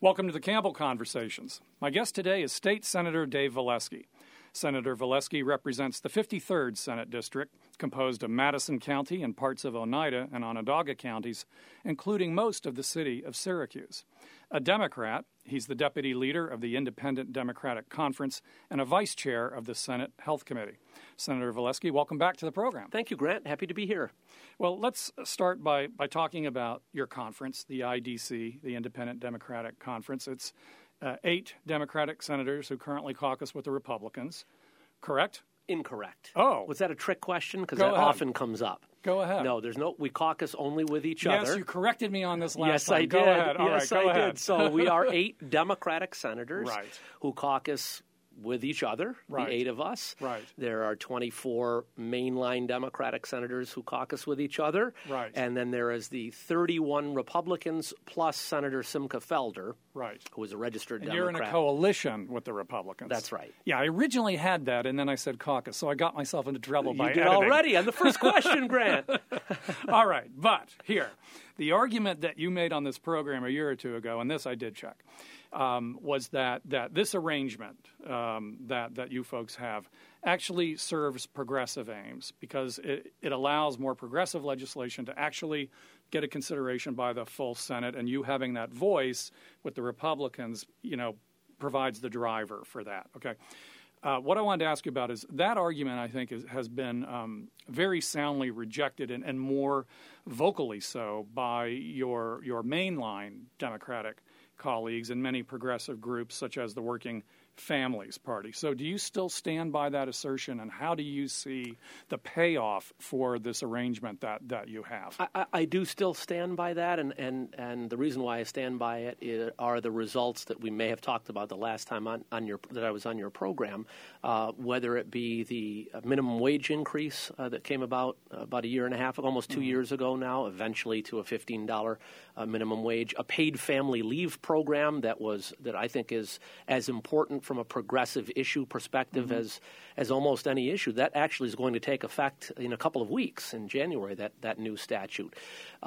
Welcome to the Campbell Conversations. My guest today is State Senator Dave Volesky. Senator Volesky represents the 53rd Senate District, composed of Madison County and parts of Oneida and Onondaga counties, including most of the city of Syracuse. A Democrat, he's the deputy leader of the Independent Democratic Conference and a vice chair of the Senate Health Committee. Senator Volesky, welcome back to the program. Thank you, Grant. Happy to be here. Well, let's start by talking about your conference, the IDC, the Independent Democratic Conference. It's 8 Democratic senators who currently caucus with the Republicans, correct? Incorrect. Oh. Was that a trick question? Because that often comes up. Go ahead. No, we caucus only with each other. Yes, you corrected me on this last yes, time. I did. Go ahead. All yes, right, go I ahead. did. So we are 8 Democratic senators Right. who caucus with each other, Right. the 8 of us. Right. There are 24 mainline Democratic senators who caucus with each other. Right. And then there is the 31 Republicans plus Senator Simcha Felder, Right. who is a registered And Democrat. you're in a coalition with the Republicans. That's right. Yeah, I originally had that, and then I said caucus, so I got myself into trouble by You did editing. already on the first question, Grant. All right, but here, the argument that you made on this program a year or two ago, and this I did check, was that this arrangement that you folks have actually serves progressive aims because it allows more progressive legislation to actually get a consideration by the full Senate, and you having that voice with the Republicans, provides the driver for that. Okay. What I wanted to ask you about is that argument, I think, has been very soundly rejected and more vocally so by your mainline Democratic colleagues and many progressive groups such as the Working Families Party. So do you still stand by that assertion, and how do you see the payoff for this arrangement that you have? I do still stand by that, and the reason why I stand by it are the results that we may have talked about the last time that I was on your program, whether it be the minimum wage increase that came about a year and a half ago, almost 2 years ago now, eventually to a $15 minimum wage, a paid family leave program that I think is as important from a progressive issue perspective as almost any issue. That actually is going to take effect in a couple of weeks in January, that new statute.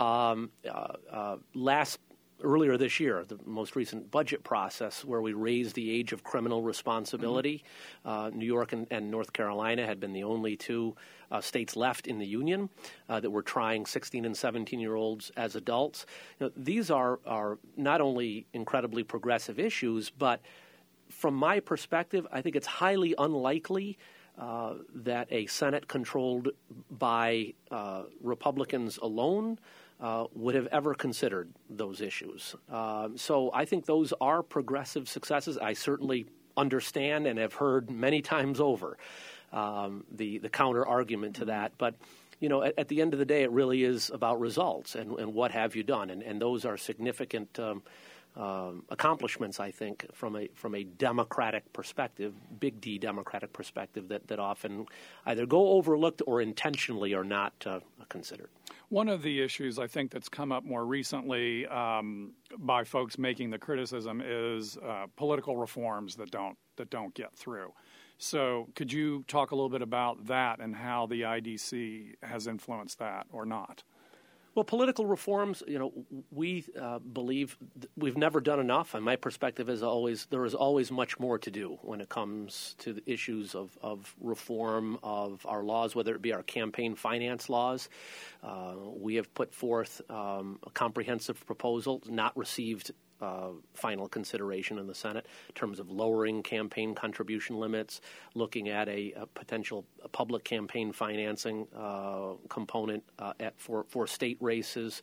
Earlier this year, the most recent budget process where we raised the age of criminal responsibility. New York and North Carolina had been the only 2 states left in the union that were trying 16 and 17-year-olds as adults. These are not only incredibly progressive issues, but from my perspective, I think it's highly unlikely that a Senate controlled by Republicans alone would have ever considered those issues. So I think those are progressive successes. I certainly understand and have heard many times over the counter argument to that. But at the end of the day, it really is about results and what have you done, and those are significant accomplishments, I think, from a Democratic perspective, big D Democratic perspective, that often either go overlooked or intentionally are not considered. One of the issues I think that's come up more recently by folks making the criticism is political reforms that don't get through. So could you talk a little bit about that and how the IDC has influenced that or not? Well, political reforms, we believe we've never done enough. And my perspective is there is always much more to do when it comes to the issues of reform of our laws, whether it be our campaign finance laws. We have put forth a comprehensive proposal, not received final consideration in the Senate in terms of lowering campaign contribution limits, looking at a potential public campaign financing component for state races,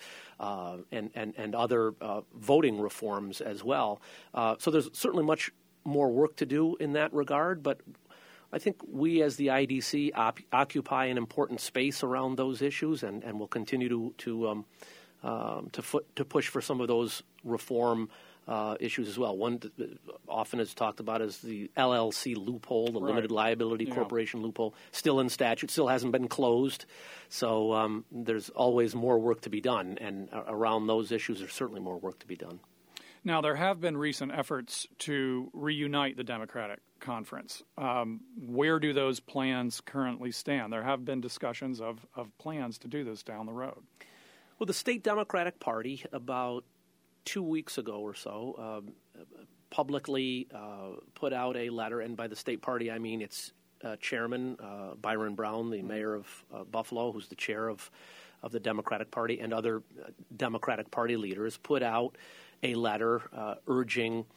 and other voting reforms as well. So there's certainly much more work to do in that regard, but I think we as the IDC occupy an important space around those issues, and will continue to push for some of those reform issues as well. One often is talked about as the LLC loophole, the limited liability corporation loophole, still in statute, still hasn't been closed. So there's always more work to be done, and around those issues there's certainly more work to be done. Now, there have been recent efforts to reunite the Democratic Conference. Where do those plans currently stand? There have been discussions of plans to do this down the road. Well, the state Democratic Party, about 2 weeks ago or so, publicly put out a letter, and by the state party I mean its chairman, Byron Brown, the mayor of Buffalo, who's the chair of the Democratic Party, and other Democratic Party leaders, put out a letter urging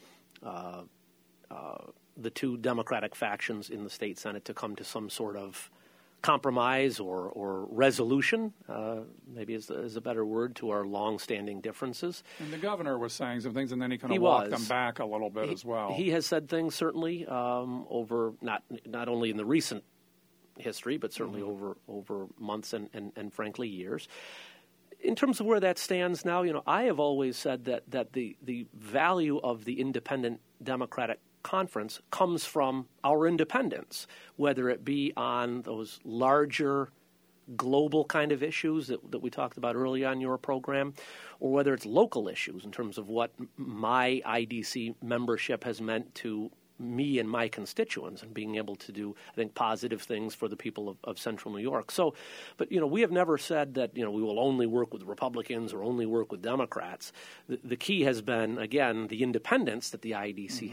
the two Democratic factions in the state Senate to come to some sort of compromise or resolution, maybe is a better word, to our long-standing differences. And the governor was saying some things, and then he kind of walked them back a little bit as well. He has said things, certainly, over not only in the recent history, but certainly over months and frankly years. In terms of where that stands now, I have always said that the value of the independent Democratic Conference comes from our independence, whether it be on those larger global kind of issues that we talked about early on in your program, or whether it's local issues in terms of what my IDC membership has meant to me and my constituents, and being able to do, I think, positive things for the people of Central New York. So, but, we have never said that, we will only work with Republicans or only work with Democrats. The key has been, again, the independence that the IDC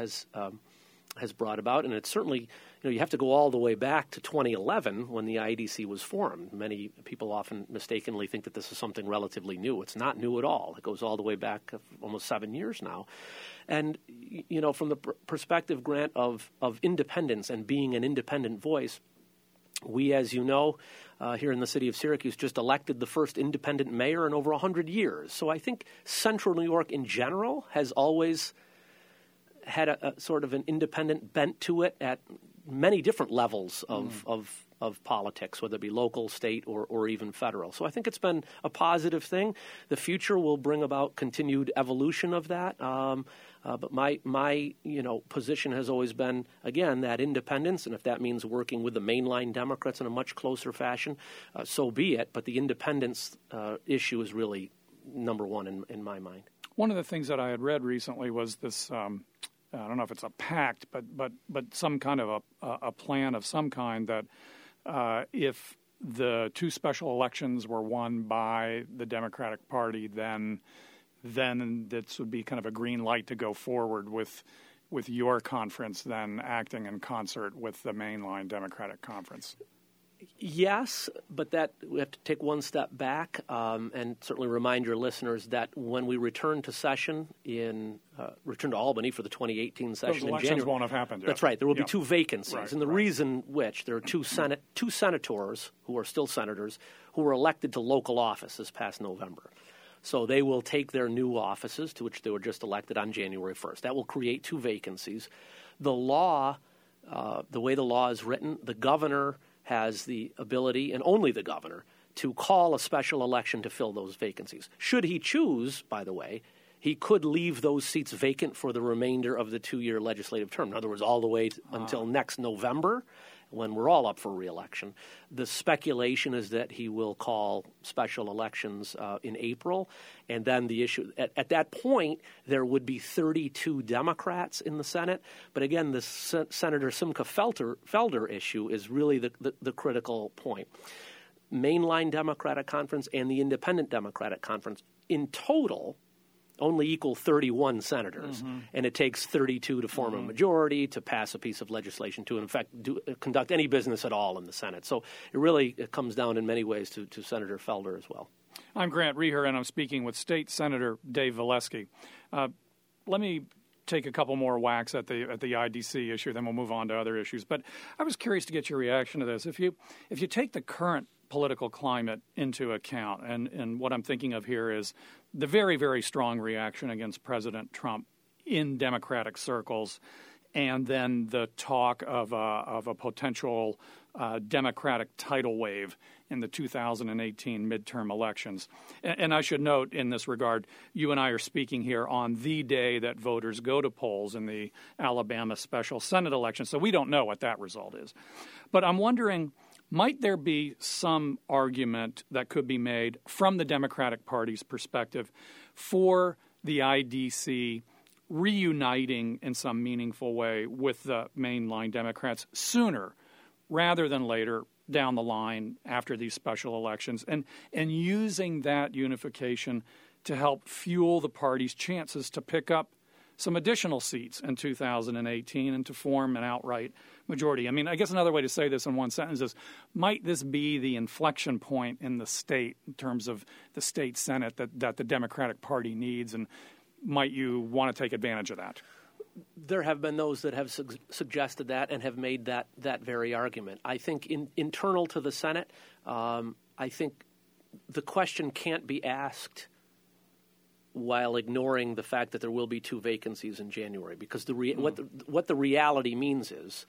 has brought about, and it's certainly, you have to go all the way back to 2011 when the IDC was formed. Many people often mistakenly think that this is something relatively new. It's not new at all. It goes all the way back almost 7 years now. And, from the perspective, Grant, of independence and being an independent voice, we, as you know, here in the city of Syracuse, just elected the first independent mayor in over 100 years. So I think Central New York in general has always had a sort of an independent bent to it at many different levels of politics, whether it be local, state, or even federal. So I think it's been a positive thing. The future will bring about continued evolution of that. But my position has always been, again, that independence, and if that means working with the mainline Democrats in a much closer fashion, so be it. But the independence issue is really number one in my mind. One of the things that I had read recently was this. I don't know if it's a pact, but some kind of a plan of some kind that if the two special elections were won by the Democratic Party, then this would be kind of a green light to go forward with your conference then acting in concert with the mainline Democratic Conference. Yes, but that we have to take one step back and certainly remind your listeners that when we return to session return to Albany for the 2018 session those in elections January. Won't have happened yet. That's right. There will be two vacancies, right, and the reason which there are two senators who are still senators who were elected to local office this past November. So they will take their new offices, to which they were just elected, on January 1st. That will create two vacancies. The law, the way the law is written, the governor has the ability, and only the governor, to call a special election to fill those vacancies. Should he choose, by the way, he could leave those seats vacant for the remainder of the 2-year legislative term. In other words, all the way until next November, when we're all up for re-election. The speculation is that he will call special elections in April, and then the issue at that point there would be 32 Democrats in the Senate. But again, the Senator Simcha Felder issue is really the critical point. Mainline Democratic Conference and the Independent Democratic Conference in total only equal 31 senators, and it takes 32 to form a majority to pass a piece of legislation to, in fact, conduct any business at all in the Senate. So it comes down in many ways to Senator Felder as well. I'm Grant Reher, and I'm speaking with State Senator Dave Volesky. Let me take a couple more whacks at the IDC issue, then we'll move on to other issues. But I was curious to get your reaction to this. If you take the current political climate into account, and what I'm thinking of here is the very, very strong reaction against President Trump in Democratic circles, and then the talk of a potential Democratic tidal wave in the 2018 midterm elections. And I should note in this regard, you and I are speaking here on the day that voters go to polls in the Alabama special Senate election, so we don't know what that result is. But I'm wondering, might there be some argument that could be made from the Democratic Party's perspective for the IDC reuniting in some meaningful way with the mainline Democrats sooner rather than later down the line after these special elections, and using that unification to help fuel the party's chances to pick up some additional seats in 2018 and to form an outright majority. I mean, I guess another way to say this in one sentence is, might this be the inflection point in the state in terms of the state Senate that the Democratic Party needs, and might you want to take advantage of that? There have been those that have suggested that and have made that very argument. I think internal to the Senate, I think the question can't be asked while ignoring the fact that there will be 2 vacancies in January, because what the reality means is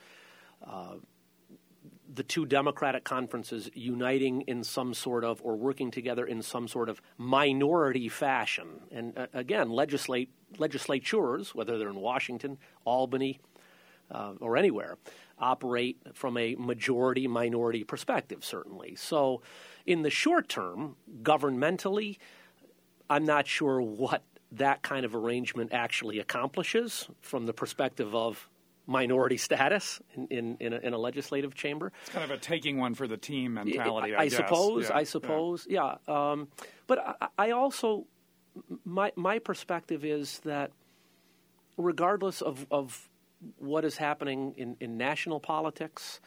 the 2 Democratic conferences uniting in some sort of, or working together in some sort of minority fashion. And again, legislatures, whether they're in Washington, Albany, or anywhere, operate from a majority-minority perspective, certainly. So in the short term, governmentally, I'm not sure what that kind of arrangement actually accomplishes from the perspective of minority status in a legislative chamber. It's kind of a taking one for the team mentality, I suppose. Yeah. But I also, my perspective is that regardless of what is happening in national politics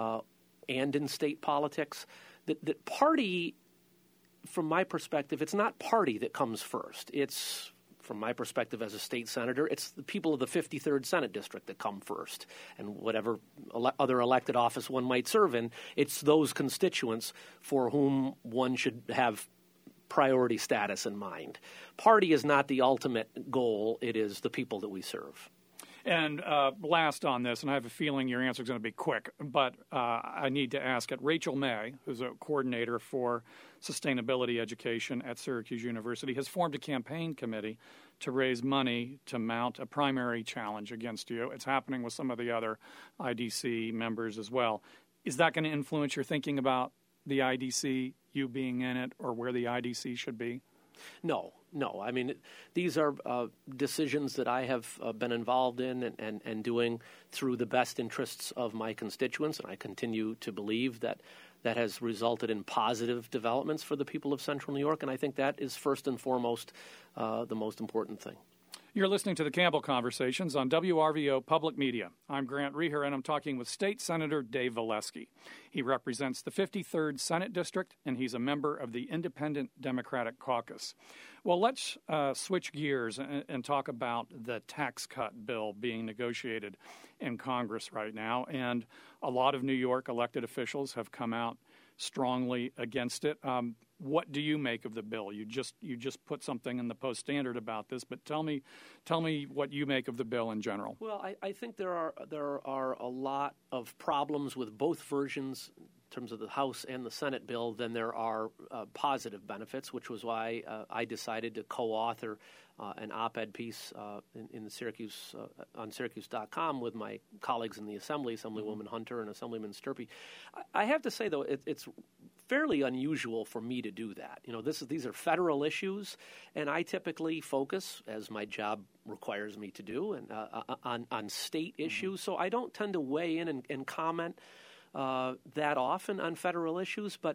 and in state politics, that party, from my perspective, it's not party that comes first. It's, from my perspective as a state senator, it's the people of the 53rd Senate District that come first. And whatever other elected office one might serve in, it's those constituents for whom one should have priority status in mind. Party is not the ultimate goal. It is the people that we serve. And last on this, and I have a feeling your answer is going to be quick, but I need to ask it. Rachel May, who's a coordinator for sustainability education at Syracuse University, has formed a campaign committee to raise money to mount a primary challenge against you. It's happening with some of the other IDC members as well. Is that going to influence your thinking about the IDC, you being in it, or where the IDC should be? No. I mean, these are decisions that I have been involved in and doing through the best interests of my constituents, and I continue to believe that has resulted in positive developments for the people of Central New York, and I think that is first and foremost the most important thing. You're listening to the Campbell Conversations on WRVO Public Media. I'm Grant Reher, and I'm talking with State Senator Dave Volesky. He represents the 53rd Senate District, and he's a member of the Independent Democratic Caucus. Well, let's switch gears and talk about the tax cut bill being negotiated in Congress right now. And a lot of New York elected officials have come out strongly against it. What do you make of the bill? You just put something in the Post-Standard about this, but tell me what you make of the bill in general. Well, I think there are a lot of problems with both versions in terms of the House and the Senate bill. Then there are positive benefits, which was why I decided to co-author an op-ed piece in the Syracuse on Syracuse.com with my colleagues in the Assembly, Assemblywoman Hunter and Assemblyman Sturpey. I have to say, though, it's fairly unusual for me to do that. You know, these are federal issues, and I typically focus, as my job requires me to do, and on state issues. So I don't tend to weigh in and comment that often on federal issues, but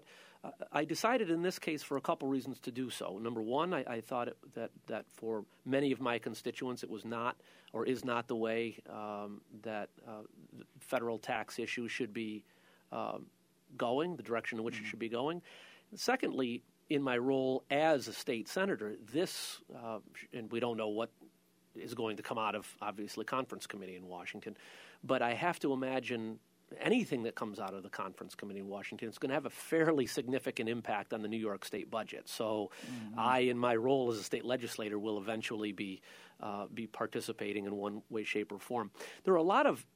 I decided in this case for a couple reasons to do so. Number one, I thought that for many of my constituents it was not or is not the way that federal tax issues should be going, the direction in which it should be going. Secondly, in my role as a state senator, this, and we don't know what is going to come out of, obviously, conference committee in Washington, but I have to imagine anything that comes out of the conference committee in Washington is going to have a fairly significant impact on the New York State budget. So I, in my role as a state legislator, will eventually be participating in one way, shape, or form. There are a lot of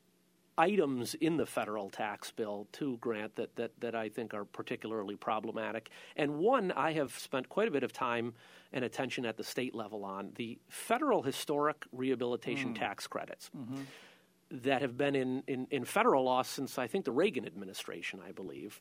items in the federal tax bill, too, Grant, that I think are particularly problematic. And one I have spent quite a bit of time and attention at the state level on, the federal historic rehabilitation tax credits that have been in federal law since, I think, the Reagan administration, I believe.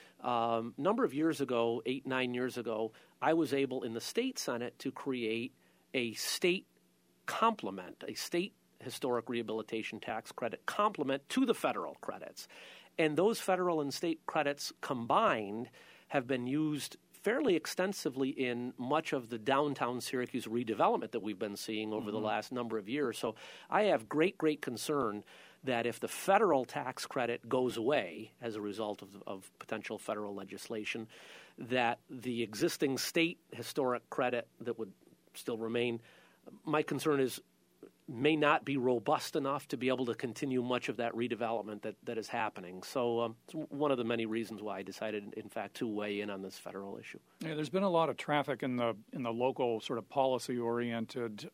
A number of years ago, 8-9 years ago, I was able in the state Senate to create a state complement, a state historic rehabilitation tax credit complement to the federal credits. And those federal and state credits combined have been used fairly extensively in much of the downtown Syracuse redevelopment that we've been seeing over the last number of years. So I have great concern that if the federal tax credit goes away as a result of potential federal legislation, that the existing state historic credit that would still remain, my concern is, may not be robust enough to be able to continue much of that redevelopment that is happening. So it's one of the many reasons why I decided, in fact, to weigh in on this federal issue. Yeah, there's been a lot of traffic in the local sort of policy-oriented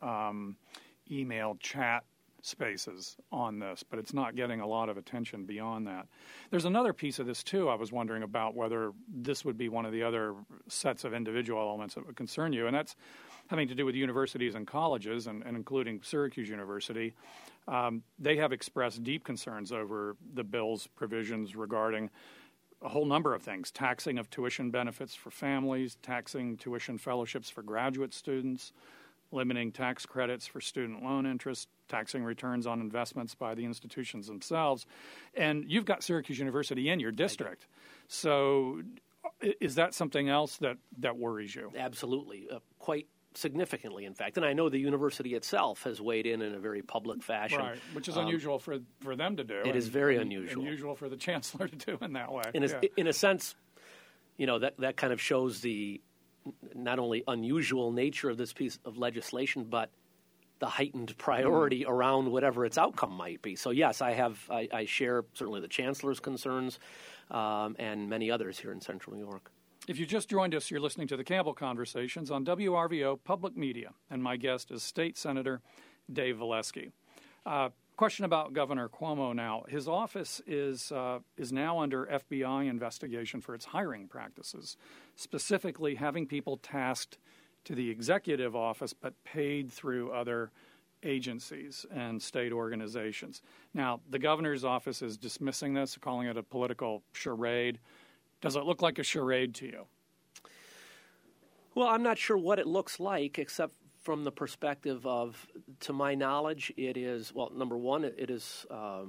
email chat spaces on this, but it's not getting a lot of attention beyond that. There's another piece of this, too. I was wondering about whether this would be one of the other sets of individual elements that would concern you, and that's having to do with universities and colleges, and including Syracuse University. They have expressed deep concerns over the bill's provisions regarding a whole number of things: taxing of tuition benefits for families, taxing tuition fellowships for graduate students, limiting tax credits for student loan interest, taxing returns on investments by the institutions themselves. And you've got Syracuse University in your district. So is that something else that worries you? Absolutely. Quite significantly, in fact. And I know the university itself has weighed in a very public fashion. Right, which is unusual for them to do. It is very unusual. Unusual for the chancellor to do in that way. In a sense, that kind of shows the not only unusual nature of this piece of legislation, but the heightened priority around whatever its outcome might be. So yes, I share certainly the chancellor's concerns and many others here in Central New York. If you just joined us, you're listening to the Campbell Conversations on WRVO Public Media, and my guest is State Senator Dave Volesky. Question about Governor Cuomo now. His office is now under FBI investigation for its hiring practices, specifically having people tasked to the executive office but paid through other agencies and state organizations. Now, the governor's office is dismissing this, calling it a political charade. Does it look like a charade to you? Well, I'm not sure what it looks like, except from the perspective of, to my knowledge, it is, well, number one, it is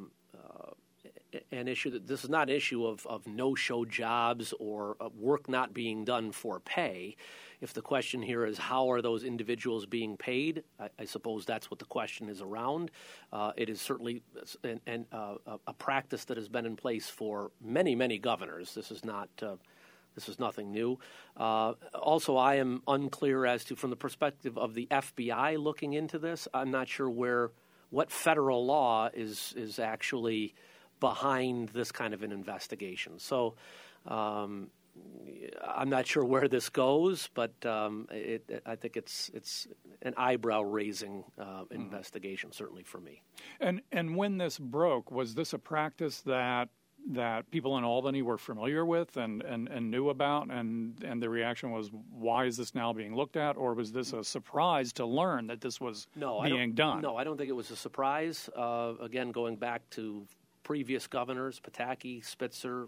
an issue that this is not an issue of no-show jobs or work not being done for pay. If the question here is how are those individuals being paid, I suppose that's what the question is around. It is certainly a practice that has been in place for many, many governors. This is nothing new. Also, I am unclear as to, from the perspective of the FBI looking into this, I'm not sure what federal law is actually behind this kind of an investigation. So I'm not sure where this goes, but I think it's an eyebrow-raising investigation, certainly for me. And when this broke, was this a practice that people in Albany were familiar with and knew about, and the reaction was, why is this now being looked at? Or was this a surprise to learn that this was being done? No, I don't think it was a surprise. Again, going back to previous governors, Pataki, Spitzer,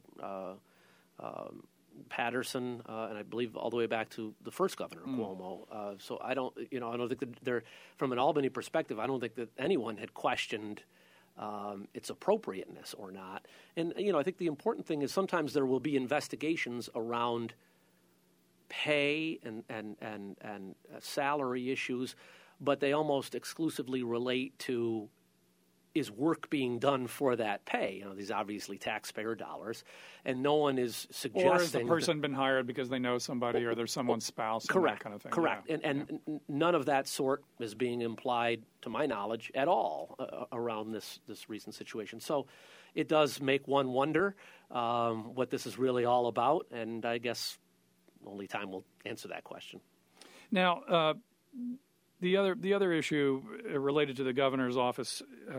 Patterson, and I believe all the way back to the first governor, Cuomo. So I don't think that they're, from an Albany perspective, I don't think that anyone had questioned its appropriateness or not. And, I think the important thing is sometimes there will be investigations around pay and salary issues, but they almost exclusively relate to, is work being done for that pay? These obviously taxpayer dollars, and no one is suggesting. Or has the person been hired because they know somebody, or there's someone's spouse, correct, that kind of thing. Correct, yeah. And none of that sort is being implied, to my knowledge, at all around this recent situation. So it does make one wonder what this is really all about, and I guess only time will answer that question. Now, the other issue related to the governor's office,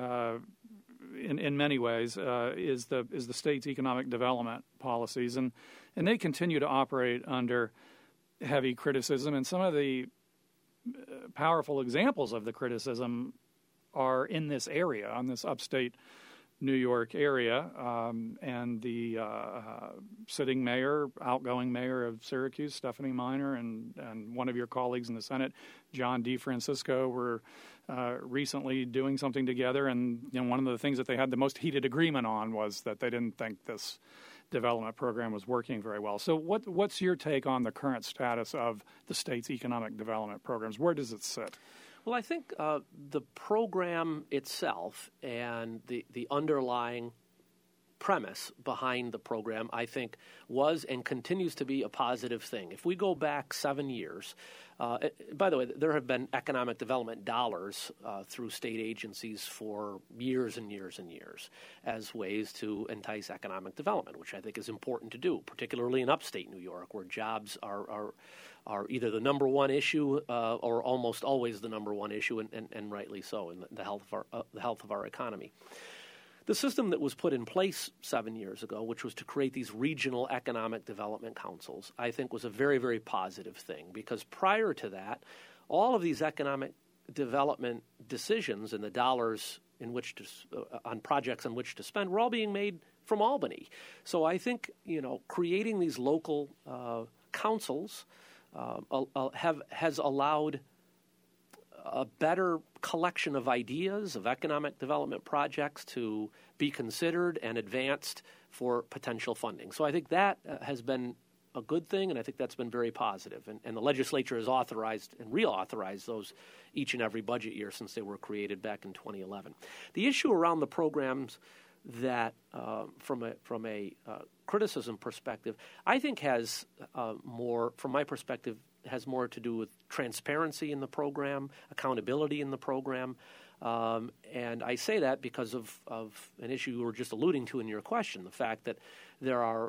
in many ways, is the state's economic development policies, and they continue to operate under heavy criticism. And some of the powerful examples of the criticism are in this area, on this upstate New York area, and the sitting mayor, outgoing mayor of Syracuse, Stephanie Miner, and one of your colleagues in the Senate, John DeFrancisco, were recently doing something together. And one of the things that they had the most heated agreement on was that they didn't think this development program was working very well. So what's your take on the current status of the state's economic development programs? Where does it sit? Well, I think the program itself and the underlying premise behind the program, I think, was and continues to be a positive thing. If we go back 7 years, by the way, there have been economic development dollars through state agencies for years and years and years as ways to entice economic development, which I think is important to do, particularly in upstate New York, where jobs are either the number one issue or almost always the number one issue, and rightly so, in the health of our economy. The system that was put in place 7 years ago, which was to create these regional economic development councils, I think was a very, very positive thing, because prior to that, all of these economic development decisions and the dollars in which to, on projects on which to spend were all being made from Albany. So I think, creating these local councils has allowed a better collection of ideas of economic development projects to be considered and advanced for potential funding. So I think that has been a good thing, and I think that's been very positive. And the legislature has authorized and reauthorized those each and every budget year since they were created back in 2011. The issue around the programs that, from a criticism perspective, I think has more, from my perspective, has more to do with transparency in the program, accountability in the program. And I say that because of an issue you were just alluding to in your question, the fact that there are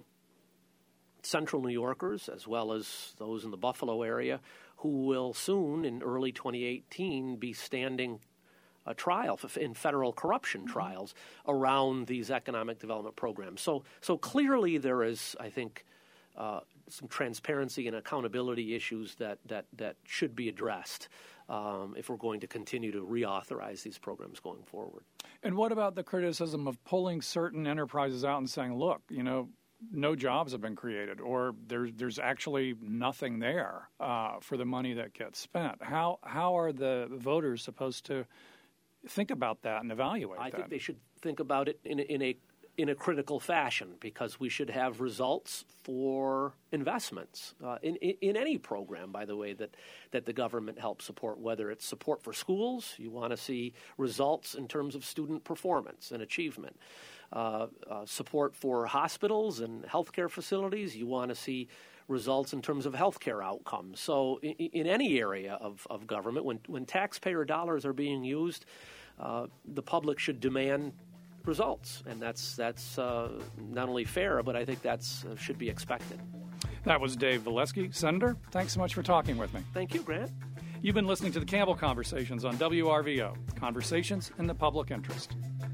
central New Yorkers, as well as those in the Buffalo area, who will soon, in early 2018, be standing a trial in federal corruption trials around these economic development programs. So clearly there is, I think, some transparency and accountability issues that should be addressed if we're going to continue to reauthorize these programs going forward. And what about the criticism of pulling certain enterprises out and saying, look, no jobs have been created, or there's actually nothing there for the money that gets spent? How are the voters supposed to think about that and evaluate that? I think they should think about it in a critical fashion, because we should have results for investments in any program, by the way, that the government helps support, whether it's support for schools. You want to see results in terms of student performance and achievement. Support for hospitals and healthcare facilities. You want to see results in terms of healthcare outcomes. So in any area of government, when taxpayer dollars are being used, the public should demand results, and that's not only fair, but I think that's should be expected. That was Dave Volesky. Senator, thanks so much for talking with me. Thank you, Grant. You've been listening to the Campbell Conversations on WRVO, Conversations in the Public Interest.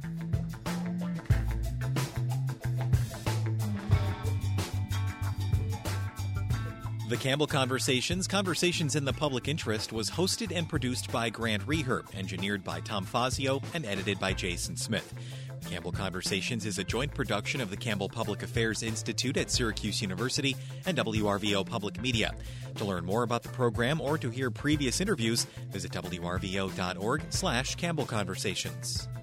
The Campbell Conversations, Conversations in the Public Interest, was hosted and produced by Grant Reherb, engineered by Tom Fazio, and edited by Jason Smith. Campbell Conversations is a joint production of the Campbell Public Affairs Institute at Syracuse University and WRVO Public Media. To learn more about the program or to hear previous interviews, visit wrvo.org/Campbell Conversations.